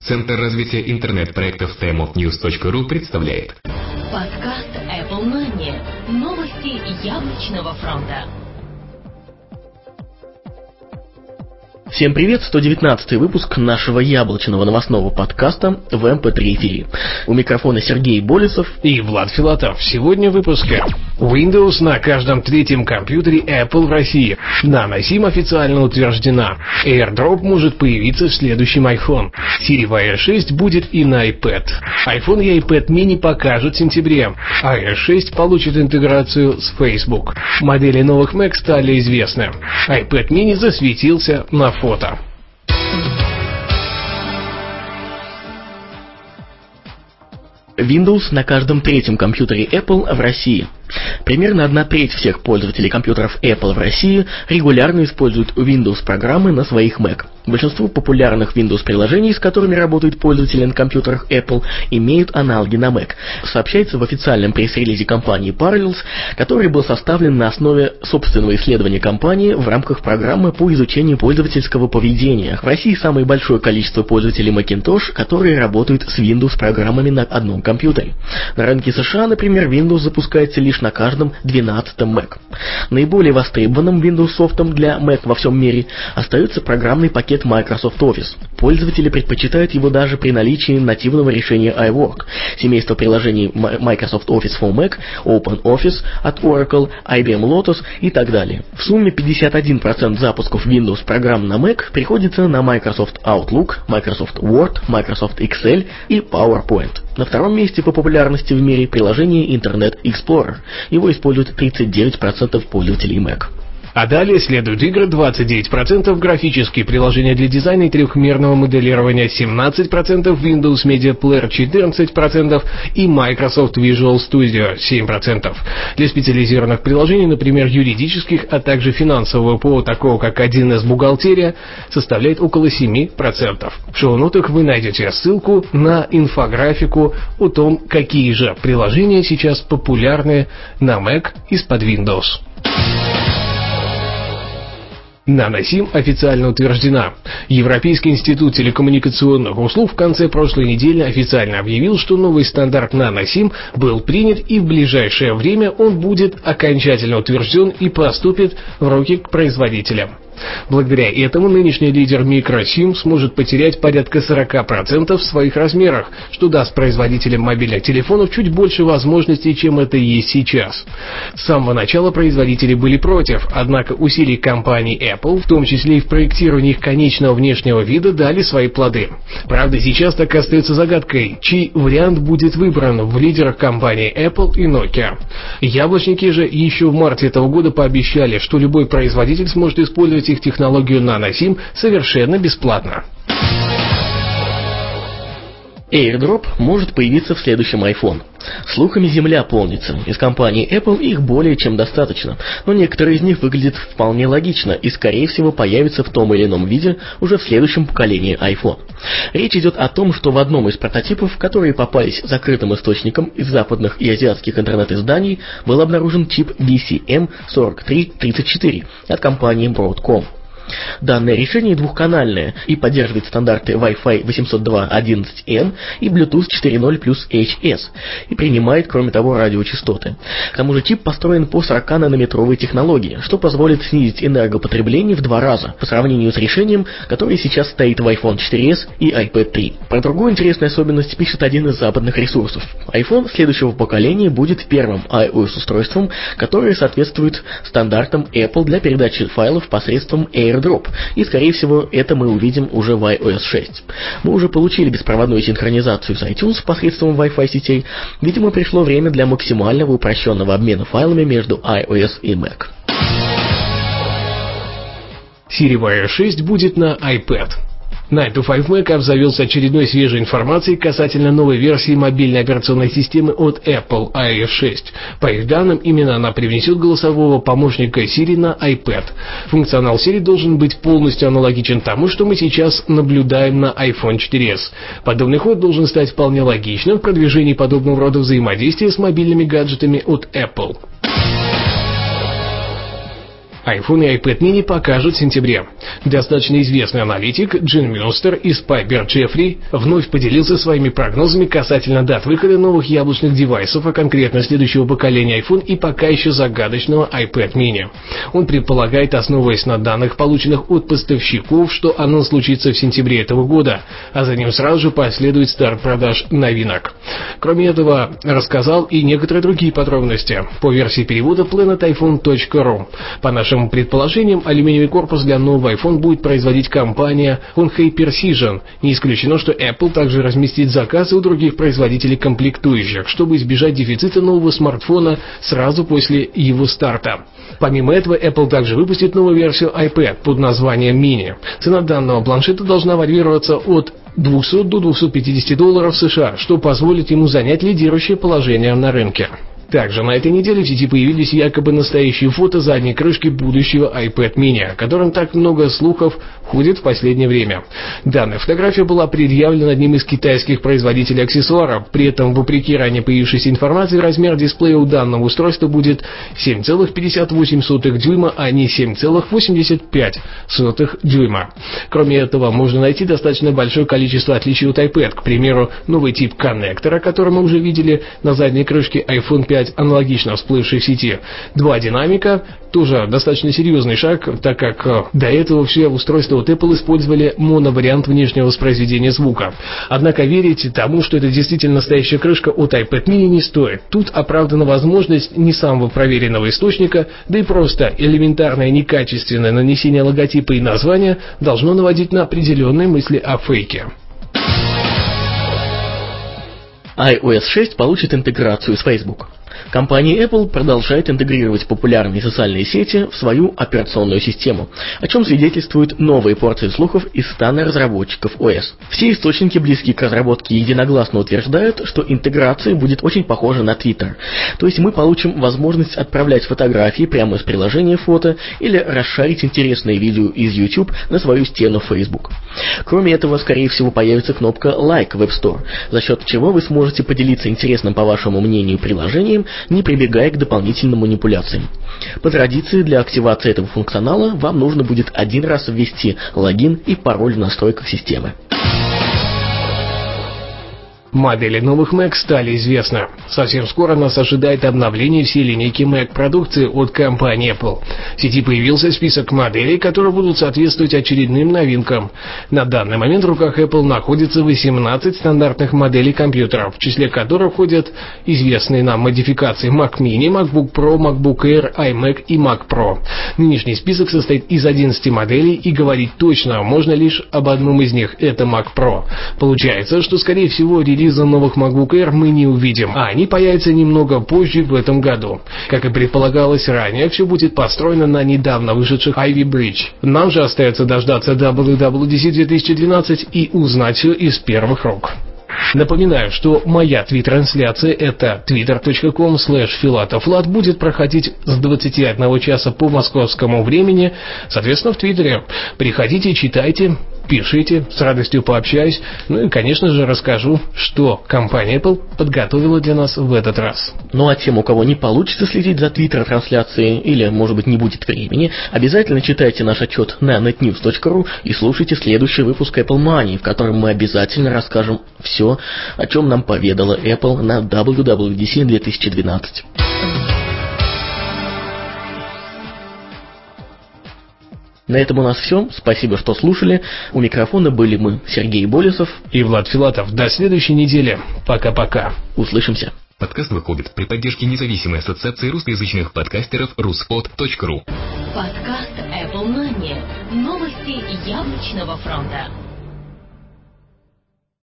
Центр развития интернет-проектов timeofnews.ru представляет подкаст Apple Money. Новости яблочного фронта. Всем привет, 119-й выпуск нашего яблочного новостного подкаста в MP3 эфире. У микрофона Сергей Болесов и Влад Филатов. Сегодня в выпуске: Windows на каждом третьем компьютере Apple в России. Nano SIM официально утверждена. AirDrop может появиться в следующем iPhone. Siri iOS 6 будет и на iPad. iPhone и iPad mini покажут в сентябре. iOS 6 получит интеграцию с Facebook. Модели новых Mac стали известны. iPad mini засветился на фото. Windows на каждом третьем компьютере Apple в России. Примерно 1/3 всех пользователей компьютеров Apple в России регулярно используют Windows-программы на своих Mac. Большинство популярных Windows-приложений, с которыми работают пользователи на компьютерах Apple, имеют аналоги на Mac. Сообщается в официальном пресс-релизе компании Parallels, который был составлен на основе собственного исследования компании в рамках программы по изучению пользовательского поведения. В России самое большое количество пользователей Macintosh, которые работают с Windows-программами на одном компьютере. На рынке США, например, Windows запускается лишь на каждом 12-м Mac. Наиболее востребованным Windows софтом для Mac во всем мире остается программный пакет Microsoft Office. Пользователи предпочитают его даже при наличии нативного решения iWork. Семейство приложений Microsoft Office for Mac, OpenOffice от Oracle, IBM Lotus и так далее. В сумме 51% запусков Windows программ на Mac приходится на Microsoft Outlook, Microsoft Word, Microsoft Excel и PowerPoint. На втором месте по популярности в мире приложение Internet Explorer. Его используют 39% пользователей Mac. А далее следуют игры 29%, графические приложения для дизайна и трехмерного моделирования 17%, Windows Media Player 14% и Microsoft Visual Studio 7%. Для специализированных приложений, например, юридических, а также финансового ПО, такого как 1С бухгалтерия, составляет около 7%. В шоу-нотах вы найдете ссылку на инфографику о том, какие же приложения сейчас популярны на Mac из-под Windows. Nano SIM официально утверждена. Европейский институт телекоммуникационных услуг в конце прошлой недели официально объявил, что новый стандарт Nano SIM был принят, и в ближайшее время он будет окончательно утвержден и поступит в руки к производителям. Благодаря этому нынешний лидер микро-SIM сможет потерять порядка 40% в своих размерах, что даст производителям мобильных телефонов чуть больше возможностей, чем это есть сейчас. С самого начала производители были против, однако усилия компании Apple, в том числе и в проектировании их конечного внешнего вида, дали свои плоды. Правда, сейчас так и остается загадкой, чей вариант будет выбран в лидерах компании Apple и Nokia. Яблочники же еще в марте этого года пообещали, что любой производитель сможет использовать их технологию Nano SIM совершенно бесплатно. AirDrop может появиться в следующем iPhone. Слухами земля полнится. Из компании Apple их более чем достаточно, но некоторые из них выглядят вполне логично и, скорее всего, появятся в том или ином виде уже в следующем поколении iPhone. Речь идет о том, что в одном из прототипов, которые попались закрытым источником из западных и азиатских интернет-изданий, был обнаружен чип BCM4334 от компании Broadcom. Данное решение двухканальное и поддерживает стандарты Wi-Fi 802.11n и Bluetooth 4.0 плюс HS и принимает, кроме того, радиочастоты. К тому же чип построен по 40-нанометровой технологии, что позволит снизить энергопотребление в 2 раза по сравнению с решением, которое сейчас стоит в iPhone 4s и iPad 3. Про другую интересную особенность пишет один из западных ресурсов. iPhone следующего поколения будет первым iOS-устройством, которое соответствует стандартам Apple для передачи файлов посредством AirDrop, и, скорее всего, это мы увидим уже в iOS 6. Мы уже получили беспроводную синхронизацию с iTunes посредством Wi-Fi сетей. Видимо, пришло время для максимального упрощенного обмена файлами между iOS и Mac. Siri iOS 6 будет на iPad. 9to5Mac обзавелся очередной свежей информацией касательно новой версии мобильной операционной системы от Apple iOS 6. По их данным, именно она привнесет голосового помощника Siri на iPad. Функционал Siri должен быть полностью аналогичен тому, что мы сейчас наблюдаем на iPhone 4s. Подобный ход должен стать вполне логичным в продвижении подобного рода взаимодействия с мобильными гаджетами от Apple. iPhone и iPad mini покажут в сентябре. Достаточно известный аналитик Джин Мюнстер из Пайпер Джеффри вновь поделился своими прогнозами касательно дат выхода новых яблочных девайсов, а конкретно следующего поколения iPhone и пока еще загадочного iPad mini. Он предполагает, основываясь на данных, полученных от поставщиков, что анонс случится в сентябре этого года, а за ним сразу же последует старт продаж новинок. Кроме этого, рассказал и некоторые другие подробности по версии перевода planetiphone.ru. По нашим предположениям, алюминиевый корпус для нового iPhone будет производить компания Hon-Hai Precision. Не исключено, что Apple также разместит заказы у других производителей комплектующих, чтобы избежать дефицита нового смартфона сразу после его старта. Помимо этого, Apple также выпустит новую версию iPad под названием Mini. Цена данного планшета должна варьироваться от $200 до $250 США, что позволит ему занять лидирующее положение на рынке. Также на этой неделе в сети появились якобы настоящие фото задней крышки будущего iPad mini, о котором так много слухов ходит в последнее время. Данная фотография была предъявлена одним из китайских производителей аксессуаров. При этом, вопреки ранее появившейся информации, размер дисплея у данного устройства будет 7,58 дюйма, а не 7,85 дюйма. Кроме этого, можно найти достаточно большое количество отличий от iPad. К примеру, новый тип коннектора, который мы уже видели на задней крышке iPhone 5, аналогично всплывшей в сети. 2 динамика, тоже достаточно серьезный шаг, так как до этого все устройства от Apple использовали моновариант внешнего воспроизведения звука. Однако верить тому, что это действительно настоящая крышка от iPad mini, не стоит. Тут оправдана возможность не самого проверенного источника, да и просто элементарное некачественное нанесение логотипа и названия должно наводить на определенные мысли о фейке. iOS 6 получит интеграцию с Facebook. Компания Apple продолжает интегрировать популярные социальные сети в свою операционную систему, о чем свидетельствуют новые порции слухов из стана разработчиков OS. Все источники, близкие к разработке, единогласно утверждают, что интеграция будет очень похожа на Twitter. То есть мы получим возможность отправлять фотографии прямо из приложения фото или расшарить интересные видео из YouTube на свою стену в Facebook. Кроме этого, скорее всего, появится кнопка «Like» в App Store, за счет чего вы сможете поделиться интересным, по вашему мнению, приложением, не прибегая к дополнительным манипуляциям. По традиции, для активации этого функционала вам нужно будет один раз ввести логин и пароль в настройках системы. Модели новых Mac стали известны. Совсем скоро нас ожидает обновление всей линейки Mac продукции от компании Apple. В сети появился список моделей, которые будут соответствовать очередным новинкам. На данный момент в руках Apple находится 18 стандартных моделей компьютеров, в числе которых входят известные нам модификации Mac Mini, MacBook Pro, MacBook Air, iMac и Mac Pro. Нынешний список состоит из 11 моделей, и говорить точно можно лишь об одном из них – это Mac Pro. Получается, что скорее всего релиза новых MacBook Air мы не увидим, а они появятся немного позже в этом году. Как и предполагалось ранее, все будет построено на недавно вышедших Ivy Bridge. Нам же остается дождаться WWDC 2012 и узнать все из первых рук. Напоминаю, что моя твит-трансляция, это twitter.com/filatovlad, будет проходить с 21 часа по московскому времени, соответственно, в Твиттере. Приходите, читайте, пишите, с радостью пообщаюсь, ну и, конечно же, расскажу, что компания Apple подготовила для нас в этот раз. Ну а тем, у кого не получится следить за твиттер-трансляцией или, может быть, не будет времени, обязательно читайте наш отчет на netnews.ru и слушайте следующий выпуск Apple Money, в котором мы обязательно расскажем все, о чем нам поведала Apple на WWDC 2012. На этом у нас все. Спасибо, что слушали. У микрофона были мы, Сергей Болесов и Влад Филатов. До следующей недели. Пока-пока. Услышимся. Подкаст выходит при поддержке независимой ассоциации русскоязычных подкастеров ruspod.ru. Подкаст Apple Money. Новости яблочного фронта.